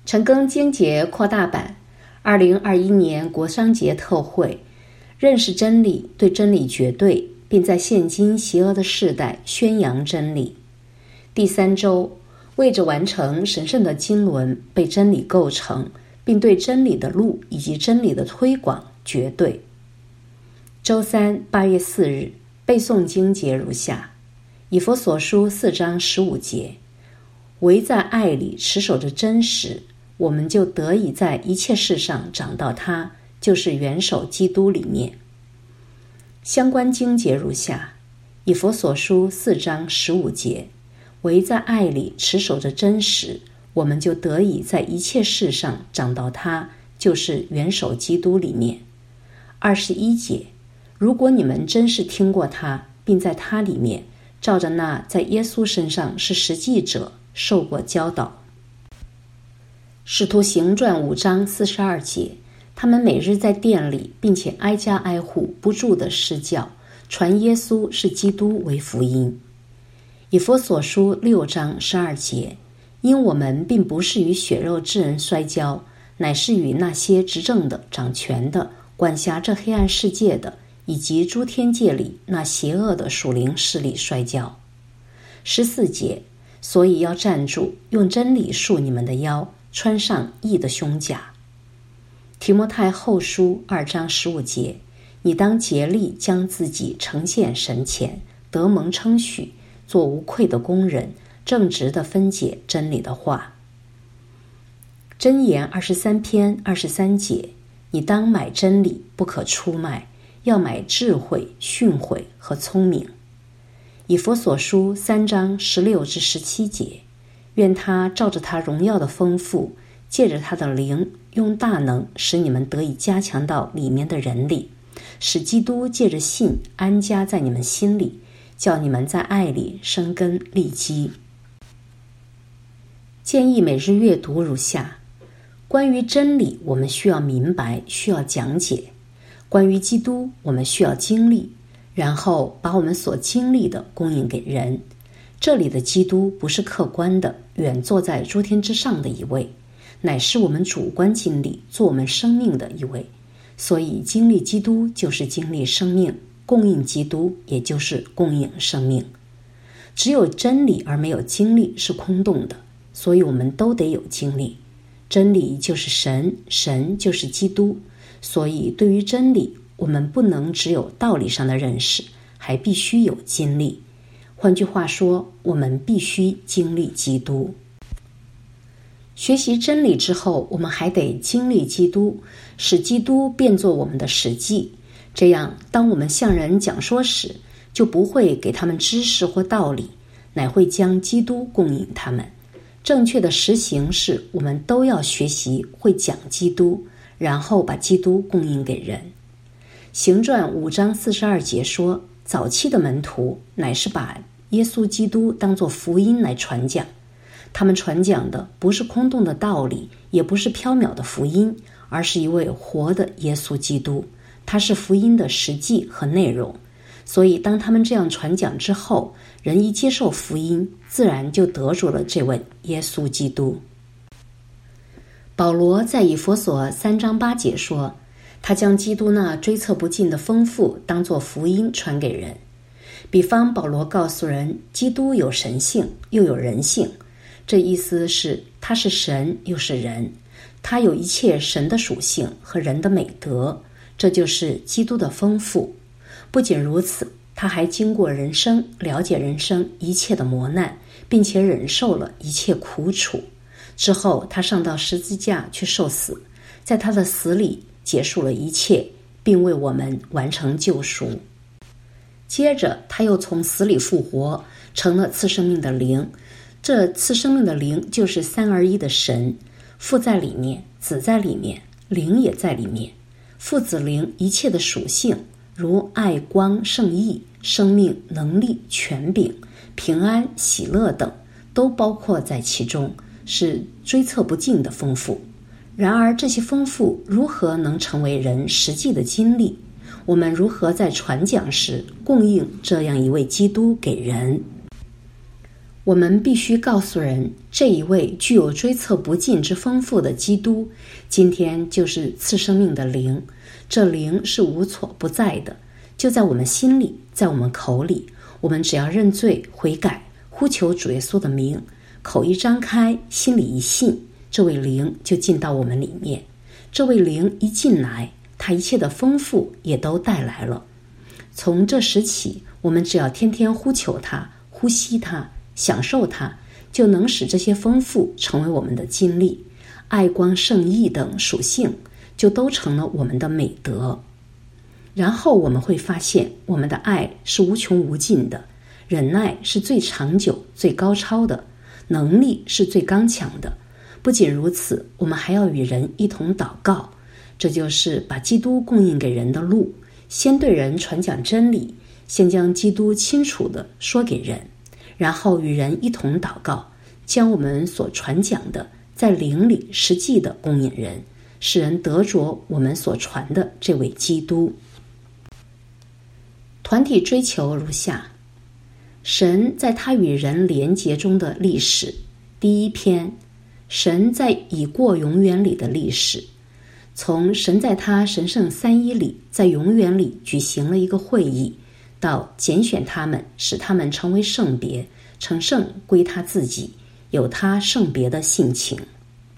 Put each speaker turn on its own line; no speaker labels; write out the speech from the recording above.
陈庚经节扩大版2021年国商节特会，认识真理，对真理绝对，并在现今邪恶的世代宣扬真理。第3周，为着完成神圣的经纶，被真理构成，并对真理的路以及真理的推广绝对。周3 8月4日，背诵经节如下：以弗所书4章15节，唯在爱里持守着真实，我们就得以在一切事上长到他，就是元首基督里面。相关经节如下：以弗所书4章15节，唯在爱里持守着真实，我们就得以在一切事上长到他，就是元首基督里面。21节，如果你们真是听过他，并在他里面，照着那在耶稣身上是实际者受过教导。使徒行传5章42节，他们每日在店里，并且挨家挨户不住地施教，传耶稣是基督为福音。以弗所书6章12节，因我们并不是与血肉之人摔跤，乃是与那些执政的、掌权的、管辖这黑暗世界的，以及诸天界里那邪恶的属灵势力摔跤。14节，所以要站住，用真理束你们的腰，穿上义的胸甲。提摩太后书2章15节，你当竭力将自己呈现神前，得蒙称许，做无愧的工人，正直地分解真理的话。箴言23篇23节，你当买真理，不可出卖，要买智慧、训诲和聪明。以弗所书3章16至17节，愿他照着他荣耀的丰富，借着他的灵，用大能使你们得以加强到里面的人里，使基督借着信安家在你们心里，叫你们在爱里生根立基。建议每日阅读如下：关于真理，我们需要明白，需要讲解；关于基督，我们需要经历，然后把我们所经历的供应给人。这里的基督不是客观的，远坐在诸天之上的一位，乃是我们主观经历，做我们生命的一位。所以经历基督就是经历生命，供应基督也就是供应生命。只有真理而没有经历是空洞的，所以我们都得有经历。真理就是神，神就是基督。所以对于真理，我们不能只有道理上的认识，还必须有经历。换句话说，我们必须经历基督。学习真理之后，我们还得经历基督，使基督变作我们的实际。这样，当我们向人讲说时，就不会给他们知识或道理，乃会将基督供应他们。正确的实行是，我们都要学习会讲基督，然后把基督供应给人。行传5章42节说，早期的门徒乃是把耶稣基督当作福音来传讲，他们传讲的不是空洞的道理，也不是缥缈的福音，而是一位活的耶稣基督，他是福音的实际和内容。所以当他们这样传讲之后，人一接受福音，自然就得着了这位耶稣基督。保罗在以弗所3章8节说，他将基督那追测不尽的丰富当作福音传给人。比方保罗告诉人，基督有神性又有人性，这意思是他是神又是人，他有一切神的属性和人的美德，这就是基督的丰富。不仅如此，他还经过人生，了解人生一切的磨难，并且忍受了一切苦楚。之后他上到十字架去受死，在他的死里结束了一切，并为我们完成救赎。接着他又从死里复活，成了赐生命的灵。这赐生命的灵就是三而一的神，父在里面，子在里面，灵也在里面。父子灵一切的属性，如爱、光、圣意、生命、能力、权柄、平安、喜乐等，都包括在其中，是追测不尽的丰富。然而这些丰富如何能成为人实际的经历？我们如何在传讲时供应这样一位基督给人？ 我们必须告诉人，这一位具有追测不尽之丰富的基督，今天就是赐生命的灵。这灵是无所不在的，就在我们心里，在我们口里。我们只要认罪悔改，呼求主耶稣的名，口一张开，心里一信，这位灵就进到我们里面。这位灵一进来，他一切的丰富也都带来了。从这时起，我们只要天天呼求他，呼吸他，享受它，就能使这些丰富成为我们的经历。爱光圣义等属性就都成了我们的美德。然后我们会发现，我们的爱是无穷无尽的，忍耐是最长久最高超的，能力是最刚强的。不仅如此，我们还要与人一同祷告，这就是把基督供应给人的路。先对人传讲真理，先将基督清楚地说给人，然后与人一同祷告，将我们所传讲的在灵里实际的供应人，使人得着我们所传的这位基督。团体追求如下：神在他与人连结中的历史。第一篇，神在已过永远里的历史。从神在他神圣三一里，在永远里举行了一个会议，到拣选他们，使他们成为圣别，成圣归他自己，有他圣别的性情。